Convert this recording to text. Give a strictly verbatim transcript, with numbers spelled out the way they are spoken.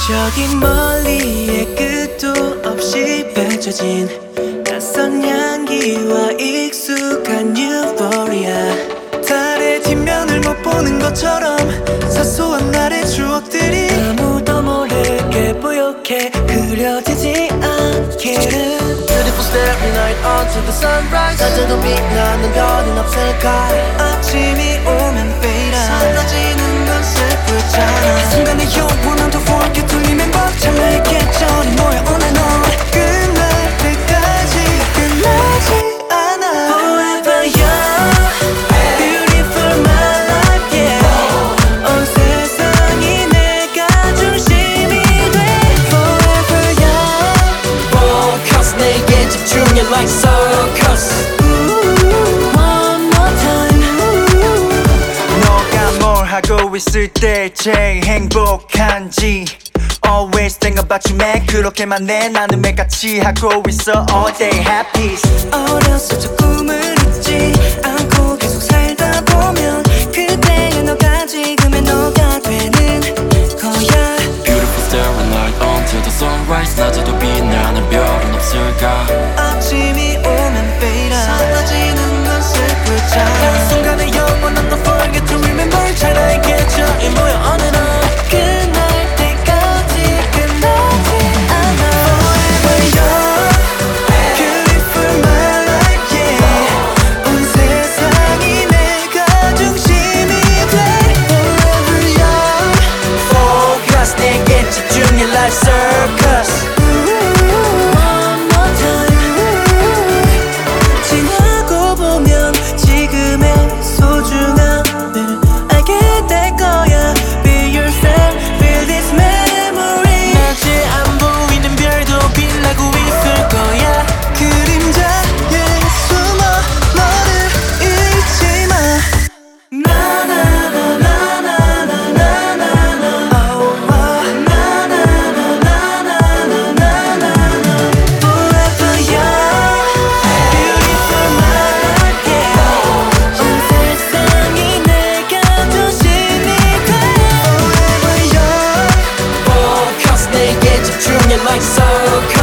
저기 멀리에 끝도 없이 펼쳐진 낯선 향기와 익숙한 유포리아. 달의 뒷면을 못 보는 것처럼 사소한 날의 추억들이 아무도 모르게 뽀얗게 그려지지 않기를. Beautiful starry night until the sunrise. 낮에도 빛나는 별은 없을까. 아침이 오면 fade out. 사라지는 건 슬프잖아. 이 순간의 영원한 to forget to remember. 찰나의 계절이 모여 on and on. 끝날 때까지 끝나지 않아. Forever young, beautiful my life, yeah. 온 세상이 내가 중심이 돼. Forever young, Focus 내게 집중해 like circus. one more time. 너가 뭘 하고 있을 때 제일 행복한지 Always think about you man. 그렇게만 내 나는 매일같이 하고 있어 all day happy. 어렸을 적 꿈을 잊지 않고 계속 살다 보면 그때의 너가 지금의 너가 되는 거야. Beautiful starry night until the sunrise. 낮에도 빛나는 별은 없을까. 아침이 오면 fade out. 사라지는 건 슬프잖아. 이 순간의 영원한 don't forget to remember. 찰나의 계절이 모여 on and on. 끝날 때까지 끝나지 않아. Forever young, beautiful my life, yeah. 온 세상이 내가 중심이 돼. Forever young, Focus 내게 집중해 like circus. one more time. 지나고 보면 지금의 소중함을 알게 될 거야. Be yourself, feel this memory. 낮에 안 보이는 별도 빛나고 있을 거야. 그림자에 숨어 너를 잊지 마. 나 나 나 나 나 나 나 나 나 oh oh 나 나 나 나 나 나 나 나 Forever young, beautiful my life, yeah. 온 세상이 내가 중심이 돼. Forever young, Focus 내게 집중해 like circus.